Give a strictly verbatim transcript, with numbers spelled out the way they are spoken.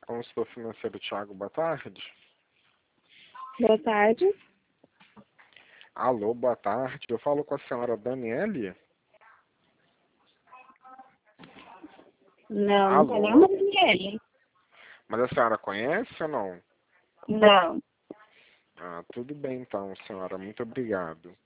Consultor financeiro Thiago, boa tarde. Boa tarde. Alô, boa tarde. Eu falo com a senhora Daniele? Não, não Alô? tem nenhuma Daniele. Mas a senhora conhece ou não? Não. Ah, tudo bem então, senhora. Muito obrigado.